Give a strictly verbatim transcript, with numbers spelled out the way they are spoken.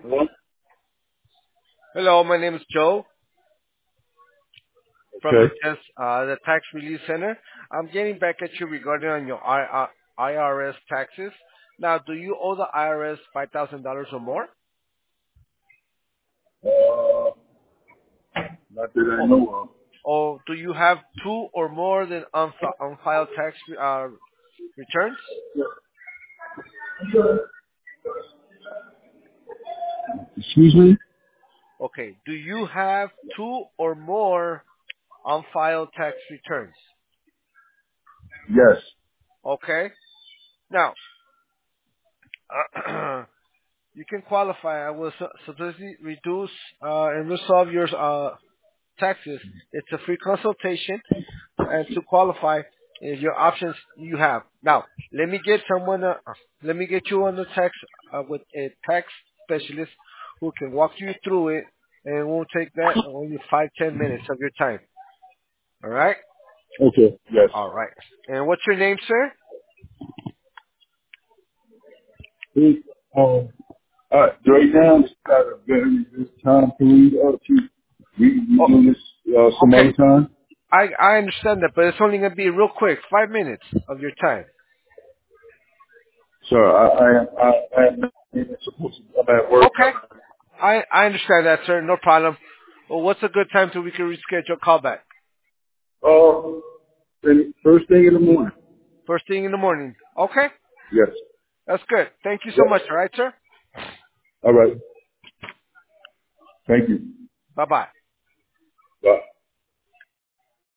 Well, Hello, my name is Joe from the okay. test, uh, the Tax Relief Center. I'm getting back at you regarding on your I- I- IRS taxes. Now, do you owe the I R S five thousand dollars or more? Uh, not that I Or, know of. or do you have two or more than unfi- unfiled tax uh, returns? Excuse me? Okay. Do you have two or more unfiled tax returns? Yes. Okay. Now, you can qualify. I will su- substantially reduce uh, and resolve your uh, taxes. It's a free consultation, and to qualify, is your options you have. Now, let me get someone. Uh, let me get you on the tax uh, with a tax specialist who can walk you through it, and it won't take that only five ten minutes of your time. All right. Okay. Yes. All right. And what's your name, sir? It, um, all right. Right now, it's got a very good time period up to. We we Oh, do this uh, some okay. other time. I I understand that, but it's only gonna be real quick, five minutes of your time. So I I am I, I am not even supposed to. I'm at work. Okay. I I understand that, sir. No problem. Well, what's a good time so we can reschedule a call back? Uh, and first thing in the morning. First thing in the morning. Okay. Yes. That's good. Thank you so Yes. much. All right, sir. All right. Thank you. Bye bye. Bye.